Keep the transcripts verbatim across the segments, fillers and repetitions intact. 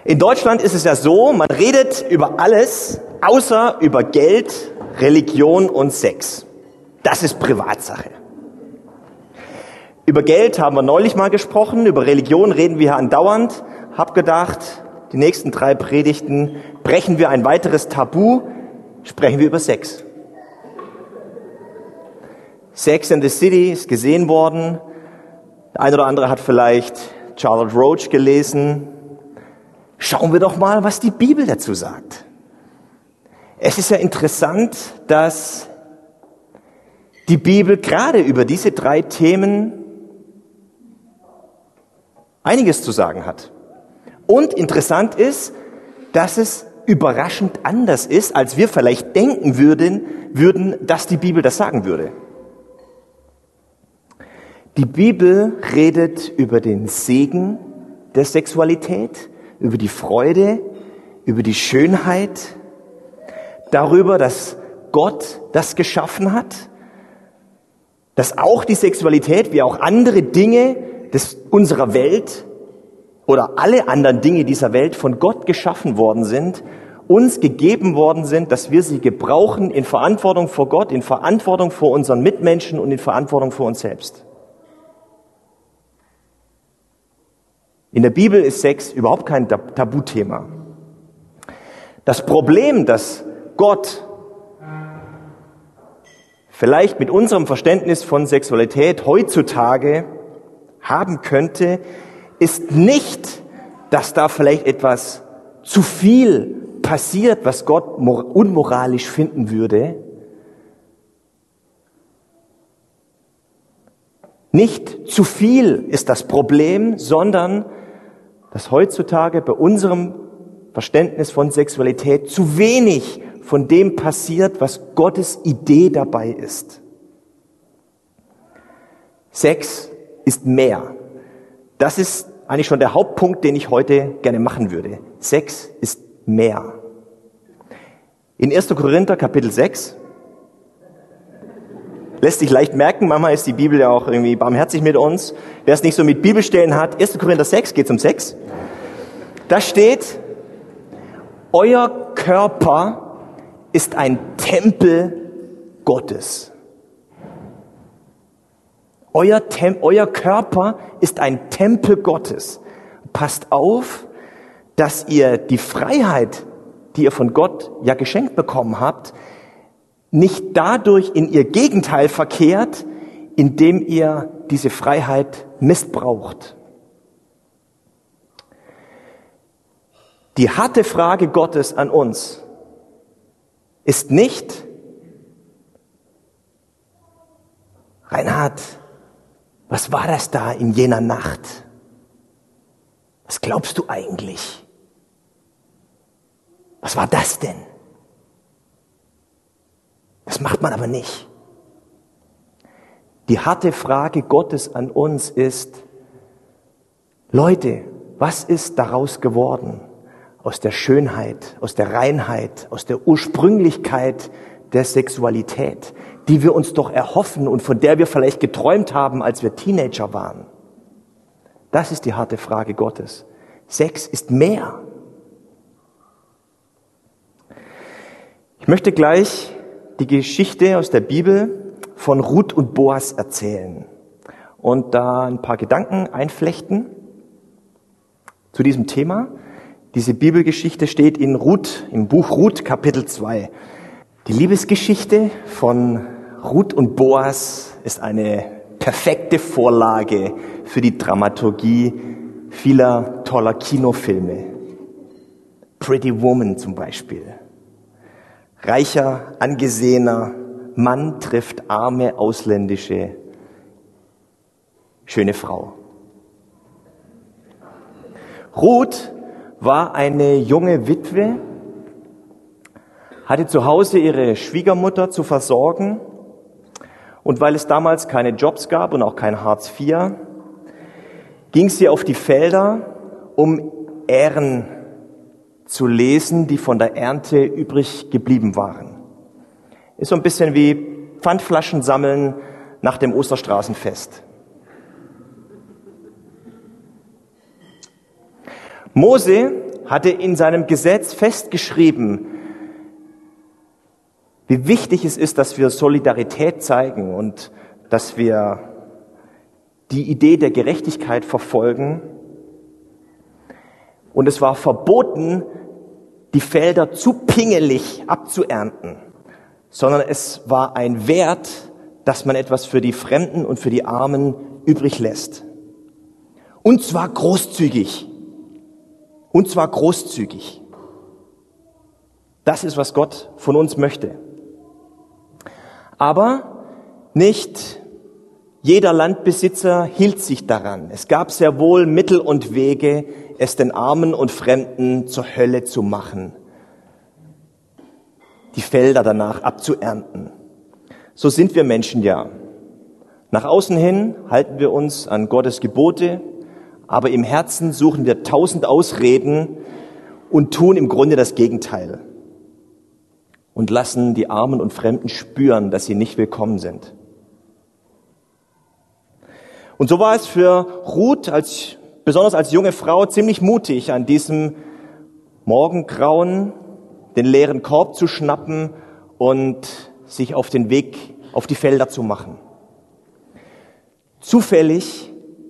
In Deutschland ist es ja so, man redet über alles, außer über Geld, Religion und Sex. Das ist Privatsache. Über Geld haben wir neulich mal gesprochen, über Religion reden wir andauernd. Hab gedacht, die nächsten drei Predigten brechen wir ein weiteres Tabu, sprechen wir über Sex. Sex and the City ist gesehen worden. Der eine oder andere hat vielleicht Charlotte Roach gelesen. Schauen wir doch mal, was die Bibel dazu sagt. Es ist ja interessant, dass die Bibel gerade über diese drei Themen einiges zu sagen hat. Und interessant ist, dass es überraschend anders ist, als wir vielleicht denken würden, würden, dass die Bibel das sagen würde. Die Bibel redet über den Segen der Sexualität, über die Freude, über die Schönheit, darüber, dass Gott das geschaffen hat, dass auch die Sexualität, wie auch andere Dinge des, unserer Welt oder alle anderen Dinge dieser Welt von Gott geschaffen worden sind, uns gegeben worden sind, dass wir sie gebrauchen in Verantwortung vor Gott, in Verantwortung vor unseren Mitmenschen und in Verantwortung vor uns selbst. In der Bibel ist Sex überhaupt kein Tabuthema. Das Problem, das Gott vielleicht mit unserem Verständnis von Sexualität heutzutage haben könnte, ist nicht, dass da vielleicht etwas zu viel passiert, was Gott unmoralisch finden würde. Nicht zu viel ist das Problem, sondern dass heutzutage bei unserem Verständnis von Sexualität zu wenig von dem passiert, was Gottes Idee dabei ist. Sex ist mehr. Das ist eigentlich schon der Hauptpunkt, den ich heute gerne machen würde. Sex ist mehr. In erster Korinther Kapitel sechs, lässt sich leicht merken, manchmal ist die Bibel ja auch irgendwie barmherzig mit uns. Wer es nicht so mit Bibelstellen hat, erster Korinther sechs, geht es um Sex. Da steht, euer Körper ist ein Tempel Gottes. Euer, Tem- euer Körper ist ein Tempel Gottes. Passt auf, dass ihr die Freiheit, die ihr von Gott ja geschenkt bekommen habt, nicht dadurch in ihr Gegenteil verkehrt, indem ihr diese Freiheit missbraucht. Die harte Frage Gottes an uns ist nicht, Reinhard, was war das da in jener Nacht? Was glaubst du eigentlich? Was war das denn? Das macht man aber nicht. Die harte Frage Gottes an uns ist, Leute, was ist daraus geworden? Aus der Schönheit, aus der Reinheit, aus der Ursprünglichkeit der Sexualität, die wir uns doch erhoffen und von der wir vielleicht geträumt haben, als wir Teenager waren. Das ist die harte Frage Gottes. Sex ist mehr. Ich möchte gleich die Geschichte aus der Bibel von Ruth und Boas erzählen und da ein paar Gedanken einflechten zu diesem Thema. Diese Bibelgeschichte steht in Ruth, im Buch Ruth, Kapitel zwei. Die Liebesgeschichte von Ruth und Boas ist eine perfekte Vorlage für die Dramaturgie vieler toller Kinofilme. Pretty Woman zum Beispiel. Reicher, angesehener Mann trifft arme, ausländische, schöne Frau. Ruth war eine junge Witwe, hatte zu Hause ihre Schwiegermutter zu versorgen und weil es damals keine Jobs gab und auch kein Hartz vier, ging sie auf die Felder, um Ähren zu lesen, die von der Ernte übrig geblieben waren. Ist so ein bisschen wie Pfandflaschen sammeln nach dem Osterstraßenfest. Mose hatte in seinem Gesetz festgeschrieben, wie wichtig es ist, dass wir Solidarität zeigen und dass wir die Idee der Gerechtigkeit verfolgen. Und es war verboten, die Felder zu pingelig abzuernten, sondern es war ein Wert, dass man etwas für die Fremden und für die Armen übrig lässt. Und zwar großzügig. Und zwar großzügig. Das ist, was Gott von uns möchte. Aber nicht jeder Landbesitzer hielt sich daran. Es gab sehr wohl Mittel und Wege, es den Armen und Fremden zur Hölle zu machen, die Felder danach abzuernten. So sind wir Menschen ja. Nach außen hin halten wir uns an Gottes Gebote, aber im Herzen suchen wir tausend Ausreden und tun im Grunde das Gegenteil und lassen die Armen und Fremden spüren, dass sie nicht willkommen sind. Und so war es für Ruth, als, besonders als junge Frau, ziemlich mutig, an diesem Morgengrauen den leeren Korb zu schnappen und sich auf den Weg auf die Felder zu machen. Zufällig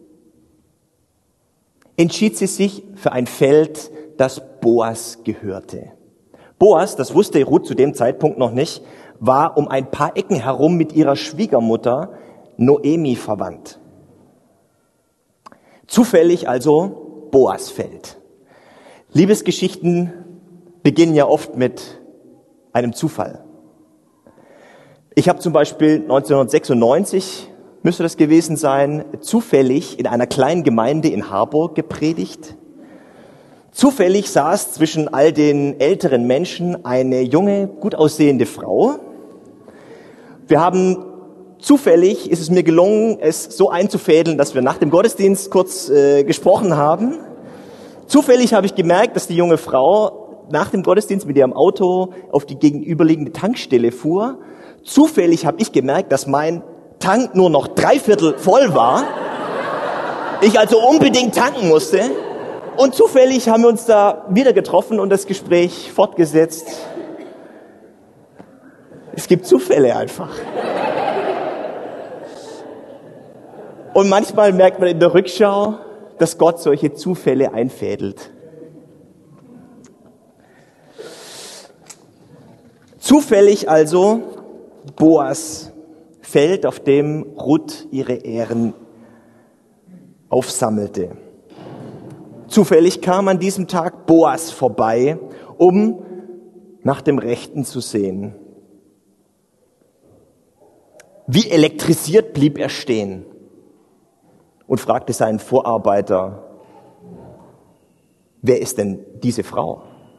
entschied sie sich für ein Feld, das Boas gehörte. Boas, das wusste Ruth zu dem Zeitpunkt noch nicht, war um ein paar Ecken herum mit ihrer Schwiegermutter Noemi verwandt. Zufällig also Boasfeld. Liebesgeschichten beginnen ja oft mit einem Zufall. Ich habe zum Beispiel neunzehnhundertsechsundneunzig, müsste das gewesen sein, zufällig in einer kleinen Gemeinde in Harburg gepredigt. Zufällig saß zwischen all den älteren Menschen eine junge, gut aussehende Frau. Wir haben Zufällig ist es mir gelungen, es so einzufädeln, dass wir nach dem Gottesdienst kurz äh, gesprochen haben. Zufällig habe ich gemerkt, dass die junge Frau nach dem Gottesdienst mit ihrem Auto auf die gegenüberliegende Tankstelle fuhr. Zufällig habe ich gemerkt, dass mein Tank nur noch dreiviertel voll war. Ich also unbedingt tanken musste. Und zufällig haben wir uns da wieder getroffen und das Gespräch fortgesetzt. Es gibt Zufälle einfach. Und manchmal merkt man in der Rückschau, dass Gott solche Zufälle einfädelt. Zufällig also Boas Feld, auf dem Ruth ihre Ähren aufsammelte. Zufällig kam an diesem Tag Boas vorbei, um nach dem Rechten zu sehen. Wie elektrisiert blieb er stehen und fragte seinen Vorarbeiter, wer ist denn diese Frau?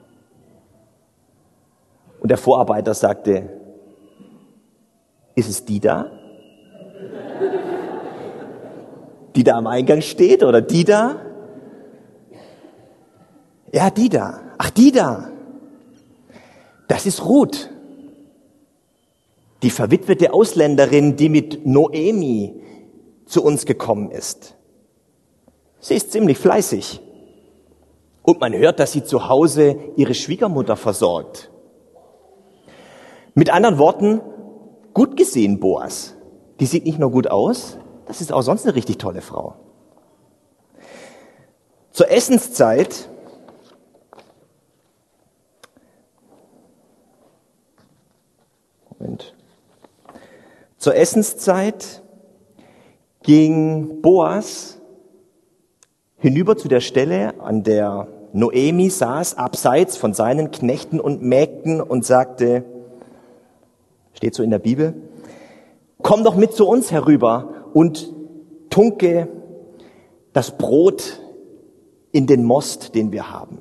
Und der Vorarbeiter sagte, ist es die da? Die da am Eingang steht oder die da? Ja, die da. Ach, die da. Das ist Ruth, die verwitwete Ausländerin, die mit Noemi zu uns gekommen ist. Sie ist ziemlich fleißig. Und man hört, dass sie zu Hause ihre Schwiegermutter versorgt. Mit anderen Worten, gut gesehen, Boas. Die sieht nicht nur gut aus, das ist auch sonst eine richtig tolle Frau. Zur Essenszeit Moment. Zur Essenszeit ging Boas hinüber zu der Stelle, an der Noemi saß, abseits von seinen Knechten und Mägden und sagte, steht so in der Bibel, komm doch mit zu uns herüber und tunke das Brot in den Most, den wir haben.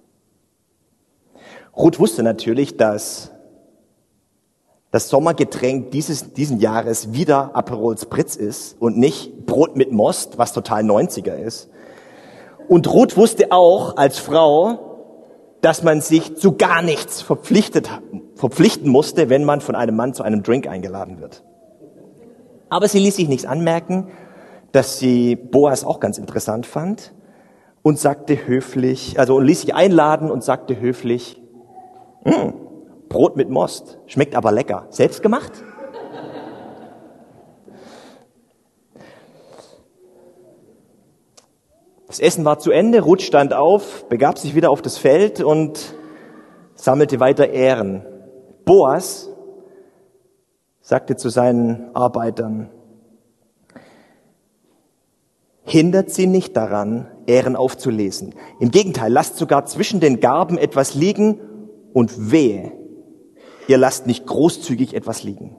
Ruth wusste natürlich, dass das Sommergetränk dieses diesen Jahres wieder Aperol Spritz ist und nicht Brot mit Most, was total neunziger ist. Und Ruth wusste auch als Frau, dass man sich zu gar nichts verpflichtet, verpflichten musste, wenn man von einem Mann zu einem Drink eingeladen wird. Aber sie ließ sich nichts anmerken, dass sie Boas auch ganz interessant fand und sagte höflich, also ließ sich einladen und sagte höflich, hm, Brot mit Most, schmeckt aber lecker. Selbst gemacht? Das Essen war zu Ende, Ruth stand auf, begab sich wieder auf das Feld und sammelte weiter Ähren. Boas sagte zu seinen Arbeitern, hindert sie nicht daran, Ähren aufzulesen. Im Gegenteil, lasst sogar zwischen den Garben etwas liegen und wehe, ihr lasst nicht großzügig etwas liegen.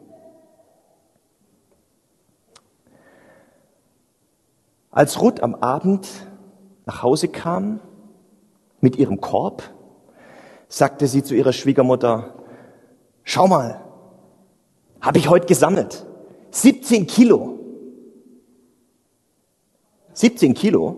Als Ruth am Abend nach Hause kam mit ihrem Korb, sagte sie zu ihrer Schwiegermutter, schau mal, habe ich heute gesammelt. siebzehn Kilo. siebzehn Kilo?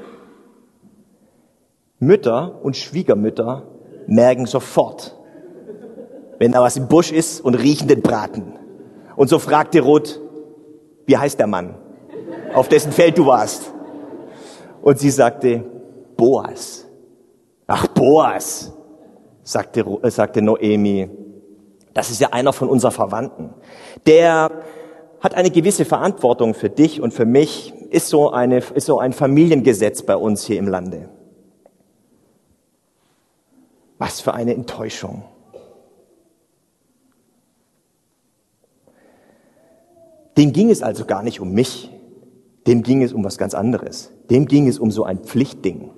Mütter und Schwiegermütter merken sofort, wenn da was im Busch ist und riechen den Braten. Und so fragte Ruth, wie heißt der Mann, auf dessen Feld du warst? Und sie sagte, Boas. Ach, Boas, sagte, äh, sagte Noemi. Das ist ja einer von unseren Verwandten. Der hat eine gewisse Verantwortung für dich und für mich, ist so eine, ist so ein Familiengesetz bei uns hier im Lande. Was für eine Enttäuschung. Dem ging es also gar nicht um mich. Dem ging es um was ganz anderes. Dem ging es um so ein Pflichtding.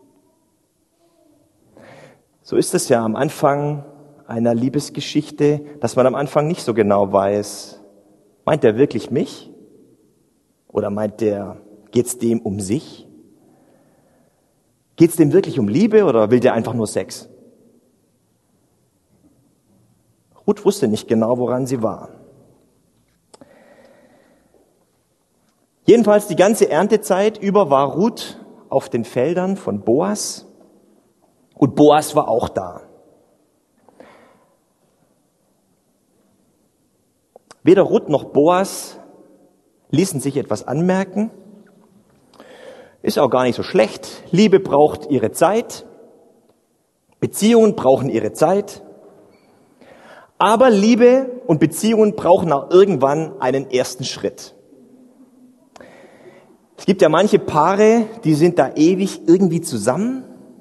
So ist es ja am Anfang einer Liebesgeschichte, dass man am Anfang nicht so genau weiß, meint der wirklich mich? Oder meint der, geht's dem um sich? Geht's dem wirklich um Liebe oder will der einfach nur Sex? Ruth wusste nicht genau, woran sie war. Jedenfalls die ganze Erntezeit über war Ruth auf den Feldern von Boas und Boas war auch da. Weder Ruth noch Boas ließen sich etwas anmerken. Ist auch gar nicht so schlecht. Liebe braucht ihre Zeit. Beziehungen brauchen ihre Zeit. Aber Liebe und Beziehungen brauchen auch irgendwann einen ersten Schritt. Es gibt ja manche Paare, die sind da ewig irgendwie zusammen.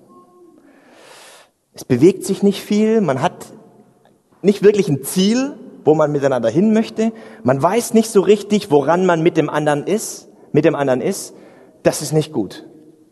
Es bewegt sich nicht viel. Man hat nicht wirklich ein Ziel, wo man miteinander hin möchte. Man weiß nicht so richtig, woran man mit dem anderen ist, mit dem anderen ist. Das ist nicht gut.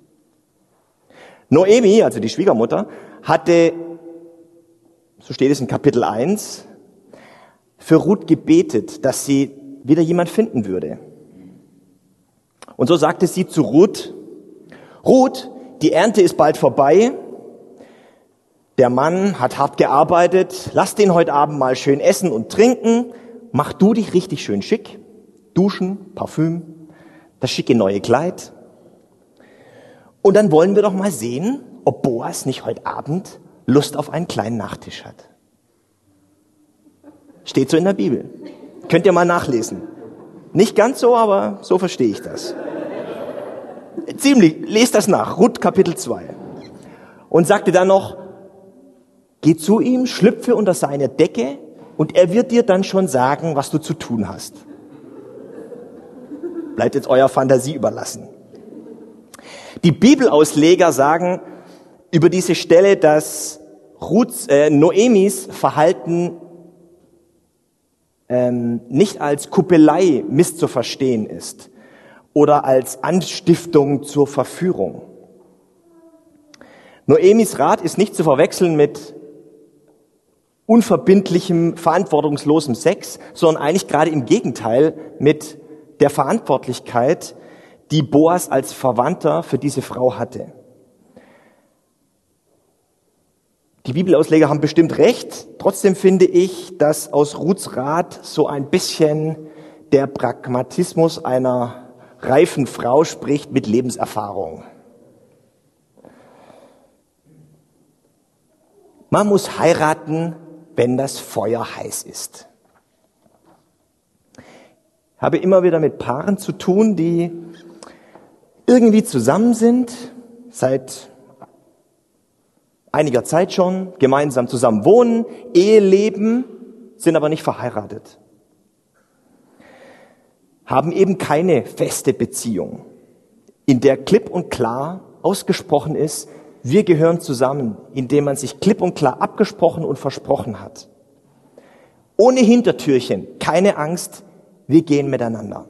Noemi, also die Schwiegermutter, hatte, so steht es in Kapitel eins, für Ruth gebetet, dass sie wieder jemand finden würde. Und so sagte sie zu Ruth, Ruth, die Ernte ist bald vorbei. Der Mann hat hart gearbeitet. Lass den heute Abend mal schön essen und trinken. Mach du dich richtig schön schick. Duschen, Parfüm, das schicke neue Kleid. Und dann wollen wir doch mal sehen, ob Boas nicht heute Abend Lust auf einen kleinen Nachtisch hat. Steht so in der Bibel. Könnt ihr mal nachlesen. Nicht ganz so, aber so verstehe ich das. Ziemlich, lest das nach, Ruth Kapitel zwei. Und sagte dann noch, geh zu ihm, schlüpfe unter seine Decke und er wird dir dann schon sagen, was du zu tun hast. Bleibt jetzt eurer Fantasie überlassen. Die Bibelausleger sagen über diese Stelle, dass Ruths, äh, Noemis Verhalten ähm, nicht als Kuppelei misszuverstehen ist oder als Anstiftung zur Verführung. Noemis Rat ist nicht zu verwechseln mit unverbindlichem, verantwortungslosem Sex, sondern eigentlich gerade im Gegenteil mit der Verantwortlichkeit, die Boas als Verwandter für diese Frau hatte. Die Bibelausleger haben bestimmt recht. Trotzdem finde ich, dass aus Ruths Rat so ein bisschen der Pragmatismus einer reifen Frau spricht mit Lebenserfahrung. Man muss heiraten, wenn das Feuer heiß ist. Ich habe immer wieder mit Paaren zu tun, die irgendwie zusammen sind, seit einiger Zeit schon, gemeinsam zusammen wohnen, Ehe leben, sind aber nicht verheiratet. Haben eben keine feste Beziehung, in der klipp und klar ausgesprochen ist, wir gehören zusammen, indem man sich klipp und klar abgesprochen und versprochen hat. Ohne Hintertürchen, keine Angst, wir gehen miteinander.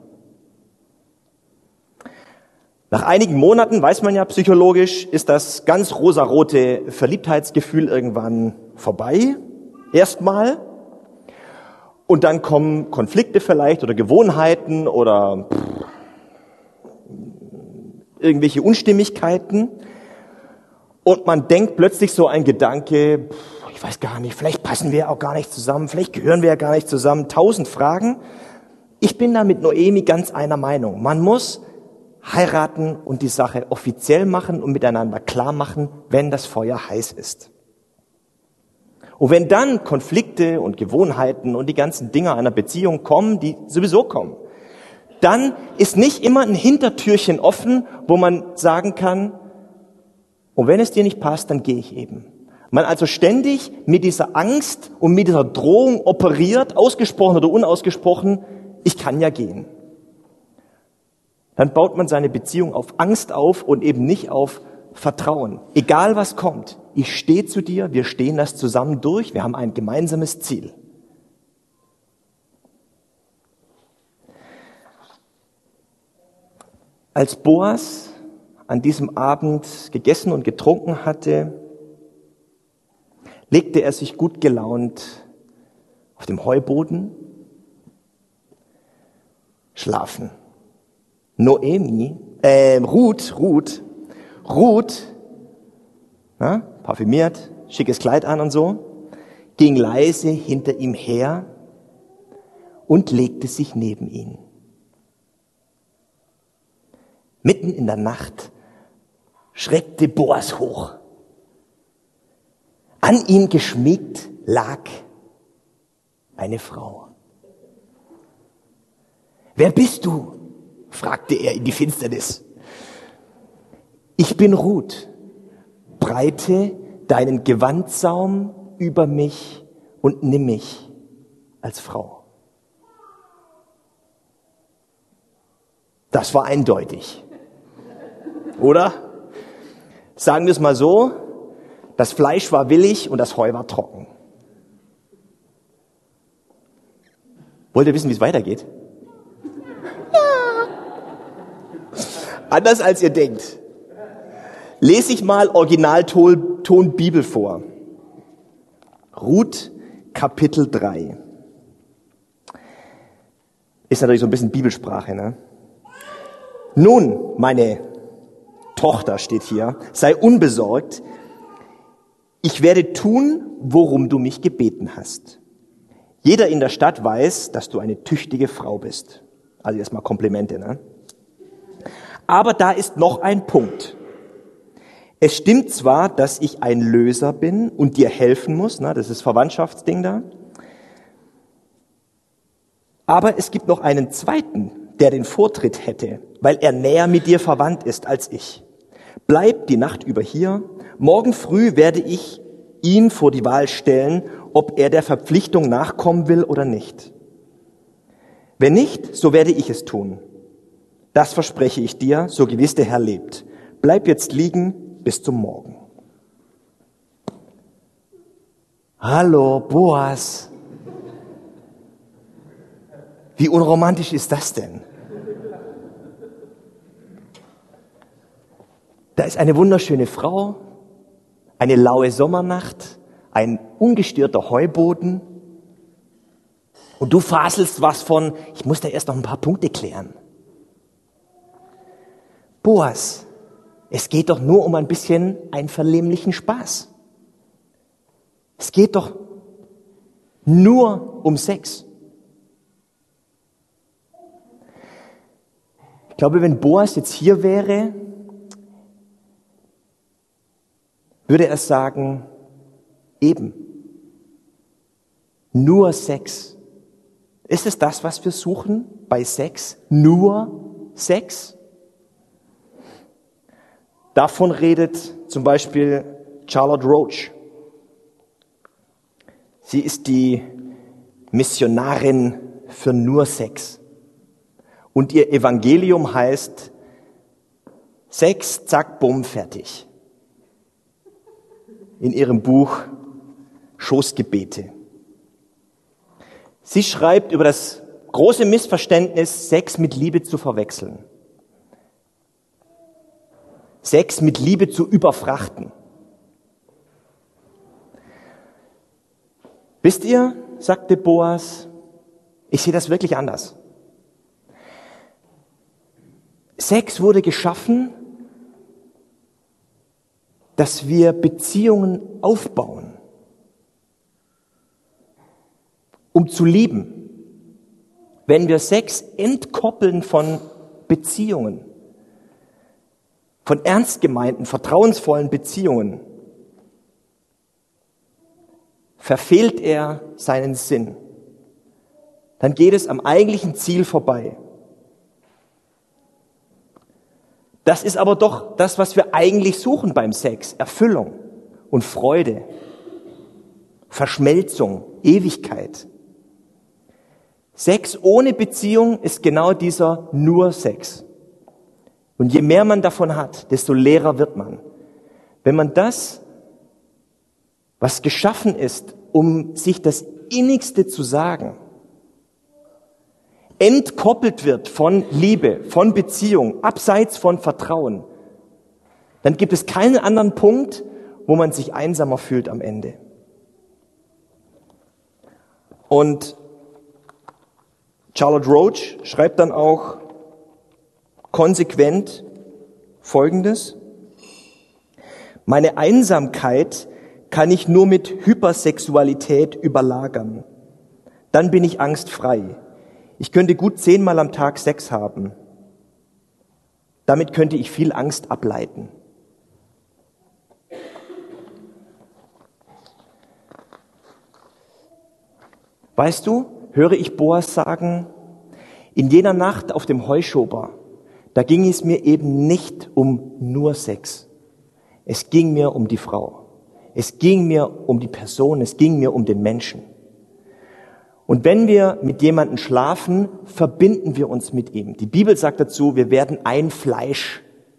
Nach einigen Monaten, weiß man ja psychologisch, ist das ganz rosarote Verliebtheitsgefühl irgendwann vorbei, erstmal. Und dann kommen Konflikte vielleicht oder Gewohnheiten oder pff, irgendwelche Unstimmigkeiten. Und man denkt plötzlich so ein Gedanke, pff, ich weiß gar nicht, vielleicht passen wir auch gar nicht zusammen, vielleicht gehören wir ja gar nicht zusammen, tausend Fragen. Ich bin da mit Noemi ganz einer Meinung. Man muss heiraten und die Sache offiziell machen und miteinander klar machen, wenn das Feuer heiß ist. Und wenn dann Konflikte und Gewohnheiten und die ganzen Dinge einer Beziehung kommen, die sowieso kommen, dann ist nicht immer ein Hintertürchen offen, wo man sagen kann, und wenn es dir nicht passt, dann gehe ich eben. Man also ständig mit dieser Angst und mit dieser Drohung operiert, ausgesprochen oder unausgesprochen, ich kann ja gehen. Dann baut man seine Beziehung auf Angst auf und eben nicht auf Vertrauen. Egal was kommt, ich stehe zu dir, wir stehen das zusammen durch, wir haben ein gemeinsames Ziel. Als Boas an diesem Abend gegessen und getrunken hatte, legte er sich gut gelaunt auf dem Heuboden schlafen. Noemi, äh, Ruth, Ruth, Ruth, na, parfümiert, schickes Kleid an und so, ging leise hinter ihm her und legte sich neben ihn. Mitten in der Nacht schreckte Boas hoch. An ihm geschmiegt lag eine Frau. Wer bist du? Fragte er in die Finsternis. Ich bin Ruth. Breite deinen Gewandsaum über mich und nimm mich als Frau. Das war eindeutig. Oder? Sagen wir es mal so, das Fleisch war willig und das Heu war trocken. Wollt ihr wissen, wie es weitergeht? Anders als ihr denkt. Lese ich mal Originalton Bibel vor. Ruth, Kapitel drei. Ist natürlich so ein bisschen Bibelsprache, ne? Nun, meine Tochter steht hier, sei unbesorgt. Ich werde tun, worum du mich gebeten hast. Jeder in der Stadt weiß, dass du eine tüchtige Frau bist. Also erstmal Komplimente, ne? Aber da ist noch ein Punkt. Es stimmt zwar, dass ich ein Löser bin und dir helfen muss, ne, das ist Verwandtschaftsding da, aber es gibt noch einen zweiten, der den Vortritt hätte, weil er näher mit dir verwandt ist als ich. Bleib die Nacht über hier, morgen früh werde ich ihn vor die Wahl stellen, ob er der Verpflichtung nachkommen will oder nicht. Wenn nicht, so werde ich es tun. Das verspreche ich dir, so gewiss der Herr lebt. Bleib jetzt liegen bis zum Morgen. Hallo, Boas. Wie unromantisch ist das denn? Da ist eine wunderschöne Frau, eine laue Sommernacht, ein ungestörter Heuboden. Und du faselst was von, ich muss da erst noch ein paar Punkte klären. Boas, es geht doch nur um ein bisschen einvernehmlichen Spaß. Es geht doch nur um Sex. Ich glaube, wenn Boas jetzt hier wäre, würde er sagen, eben, nur Sex. Ist es das, was wir suchen bei Sex? Nur Sex? Davon redet zum Beispiel Charlotte Roach. Sie ist die Missionarin für nur Sex. Und ihr Evangelium heißt Sex, zack, bumm, fertig. In ihrem Buch Schoßgebete. Sie schreibt über das große Missverständnis, Sex mit Liebe zu verwechseln. Sex mit Liebe zu überfrachten. Wisst ihr, sagte Boas, ich sehe das wirklich anders. Sex wurde geschaffen, dass wir Beziehungen aufbauen, um zu lieben. Wenn wir Sex entkoppeln von Beziehungen, von ernst gemeinten, vertrauensvollen Beziehungen, verfehlt er seinen Sinn. Dann geht es am eigentlichen Ziel vorbei. Das ist aber doch das, was wir eigentlich suchen beim Sex. Erfüllung und Freude, Verschmelzung, Ewigkeit. Sex ohne Beziehung ist genau dieser nur Sex. Und je mehr man davon hat, desto leerer wird man. Wenn man das, was geschaffen ist, um sich das Innigste zu sagen, entkoppelt wird von Liebe, von Beziehung, abseits von Vertrauen, dann gibt es keinen anderen Punkt, wo man sich einsamer fühlt am Ende. Und Charlotte Roach schreibt dann auch konsequent Folgendes: Meine Einsamkeit kann ich nur mit Hypersexualität überlagern. Dann bin ich angstfrei. Ich könnte gut zehnmal am Tag Sex haben. Damit könnte ich viel Angst ableiten. Weißt du, höre ich Boas sagen, in jener Nacht auf dem Heuschober, da ging es mir eben nicht um nur Sex. Es ging mir um die Frau. Es ging mir um die Person. Es ging mir um den Menschen. Und wenn wir mit jemandem schlafen, verbinden wir uns mit ihm. Die Bibel sagt dazu, wir werden ein Fleisch.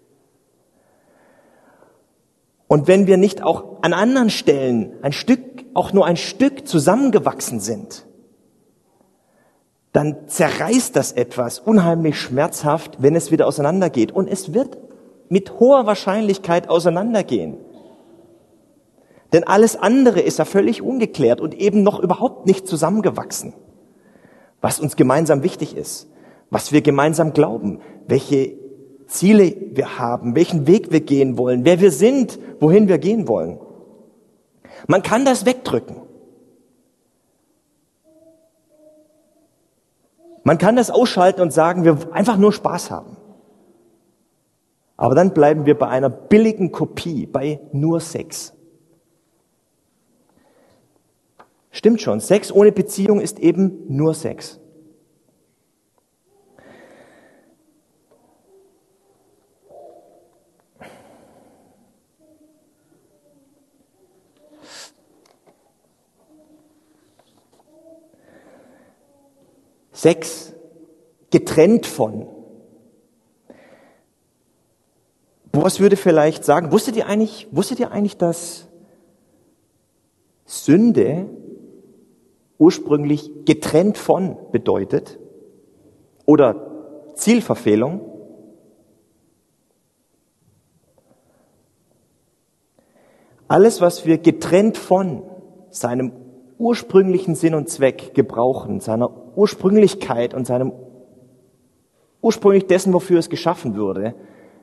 Und wenn wir nicht auch an anderen Stellen ein Stück, auch nur ein Stück zusammengewachsen sind, dann zerreißt das etwas unheimlich schmerzhaft, wenn es wieder auseinandergeht. Und es wird mit hoher Wahrscheinlichkeit auseinandergehen. Denn alles andere ist ja völlig ungeklärt und eben noch überhaupt nicht zusammengewachsen. Was uns gemeinsam wichtig ist, was wir gemeinsam glauben, welche Ziele wir haben, welchen Weg wir gehen wollen, wer wir sind, wohin wir gehen wollen. Man kann das wegdrücken. Man kann das ausschalten und sagen, wir einfach nur Spaß haben. Aber dann bleiben wir bei einer billigen Kopie, bei nur Sex. Stimmt schon, Sex ohne Beziehung ist eben nur Sex. Sex getrennt von. Boas würde vielleicht sagen, wusstet ihr eigentlich, wusstet ihr eigentlich, dass Sünde ursprünglich getrennt von bedeutet oder Zielverfehlung? Alles, was wir getrennt von seinem ursprünglichen Sinn und Zweck gebrauchen, seiner Ursprünglichkeit und seinem ursprünglich dessen, wofür es geschaffen wurde,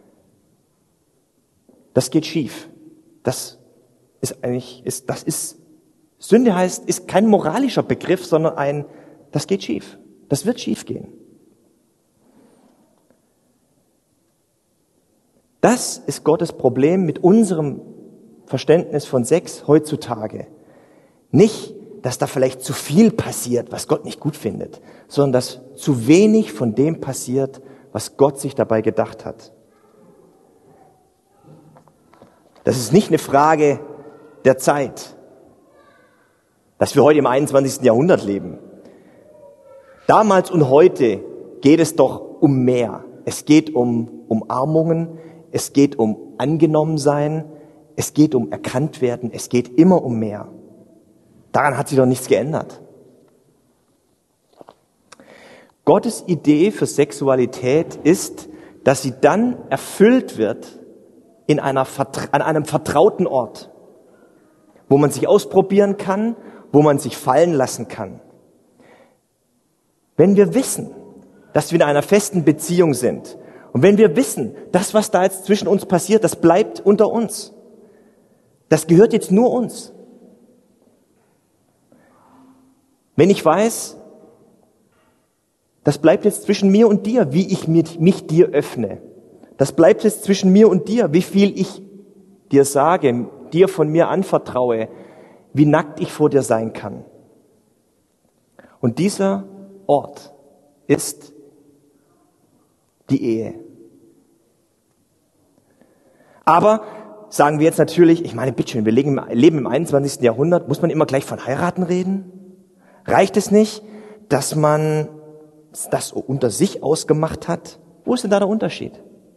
das geht schief. Das ist eigentlich, ist, das ist Sünde heißt, ist kein moralischer Begriff, sondern ein, das geht schief. Das wird schief gehen. Das ist Gottes Problem mit unserem Verständnis von Sex heutzutage. Nicht, dass da vielleicht zu viel passiert, was Gott nicht gut findet, sondern dass zu wenig von dem passiert, was Gott sich dabei gedacht hat. Das ist nicht eine Frage der Zeit, dass wir heute im einundzwanzigsten Jahrhundert leben. Damals und heute geht es doch um mehr. Es geht um Umarmungen, es geht um Angenommensein, es geht um Erkanntwerden, es geht immer um mehr. Daran hat sich doch nichts geändert. Gottes Idee für Sexualität ist, dass sie dann erfüllt wird in einer, an einem vertrauten Ort, wo man sich ausprobieren kann, wo man sich fallen lassen kann. Wenn wir wissen, dass wir in einer festen Beziehung sind und wenn wir wissen, das, was da jetzt zwischen uns passiert, das bleibt unter uns. Das gehört jetzt nur uns. Wenn ich weiß, das bleibt jetzt zwischen mir und dir, wie ich mich dir öffne. Das bleibt jetzt zwischen mir und dir, wie viel ich dir sage, dir von mir anvertraue, wie nackt ich vor dir sein kann. Und dieser Ort ist die Ehe. Aber sagen wir jetzt natürlich, ich meine, bitteschön, wir leben im einundzwanzigsten Jahrhundert, muss man immer gleich von heiraten reden? Reicht es nicht, dass man das unter sich ausgemacht hat? Wo ist denn da der Unterschied?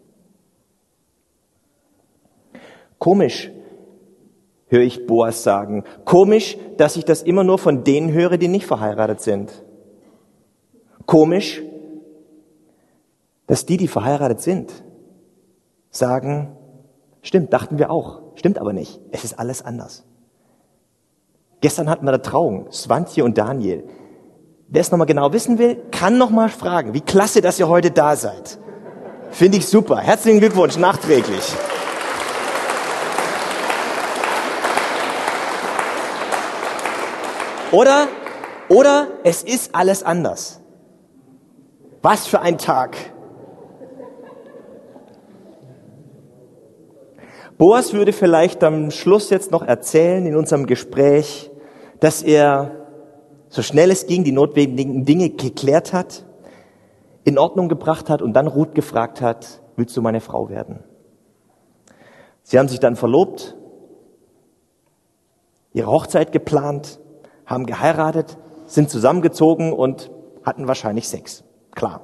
Komisch, höre ich Boas sagen. Komisch, dass ich das immer nur von denen höre, die nicht verheiratet sind. Komisch, dass die, die verheiratet sind, sagen, stimmt, dachten wir auch, stimmt aber nicht, es ist alles anders. Gestern hatten wir eine Trauung, Swantje und Daniel. Wer es nochmal genau wissen will, kann nochmal fragen. Wie klasse, dass ihr heute da seid. Finde ich super. Herzlichen Glückwunsch, nachträglich. Oder, oder es ist alles anders. Was für ein Tag. Boas würde vielleicht am Schluss jetzt noch erzählen in unserem Gespräch, dass er so schnell es ging, die notwendigen Dinge geklärt hat, in Ordnung gebracht hat und dann Ruth gefragt hat, willst du meine Frau werden? Sie haben sich dann verlobt, ihre Hochzeit geplant, haben geheiratet, sind zusammengezogen und hatten wahrscheinlich Sex. Klar.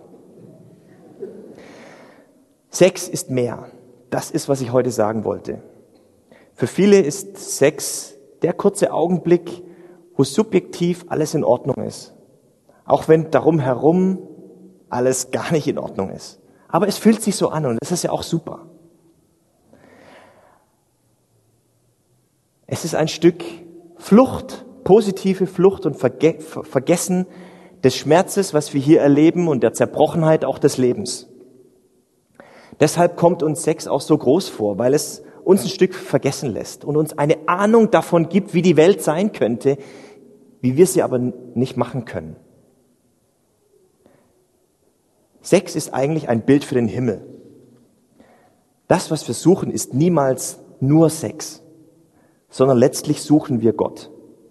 Sex ist mehr. Das ist, was ich heute sagen wollte. Für viele ist Sex der kurze Augenblick, wo subjektiv alles in Ordnung ist. Auch wenn darum herum alles gar nicht in Ordnung ist. Aber es fühlt sich so an und das ist ja auch super. Es ist ein Stück Flucht, positive Flucht und Verge- Vergessen des Schmerzes, was wir hier erleben und der Zerbrochenheit auch des Lebens. Deshalb kommt uns Sex auch so groß vor, weil es uns ein Stück vergessen lässt und uns eine Ahnung davon gibt, wie die Welt sein könnte, wie wir sie aber nicht machen können. Sex ist eigentlich ein Bild für den Himmel. Das, was wir suchen, ist niemals nur Sex, sondern letztlich suchen wir Gott.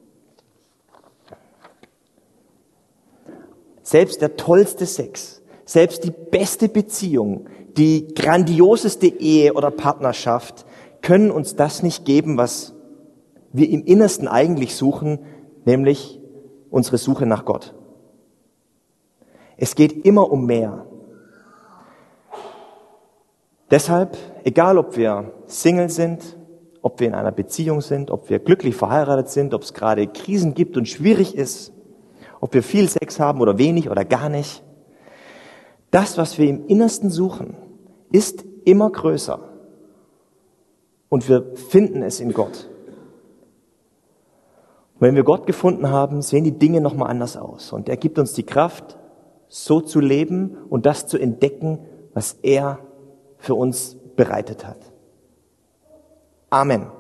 Selbst der tollste Sex, selbst die beste Beziehung, die grandioseste Ehe oder Partnerschaft können uns das nicht geben, was wir im Innersten eigentlich suchen, nämlich unsere Suche nach Gott. Es geht immer um mehr. Deshalb, egal ob wir Single sind, ob wir in einer Beziehung sind, ob wir glücklich verheiratet sind, ob es gerade Krisen gibt und schwierig ist, ob wir viel Sex haben oder wenig oder gar nicht, das, was wir im Innersten suchen, ist immer größer. Und wir finden es in Gott. Und wenn wir Gott gefunden haben, sehen die Dinge nochmal anders aus. Und er gibt uns die Kraft, so zu leben und das zu entdecken, was er für uns bereitet hat. Amen.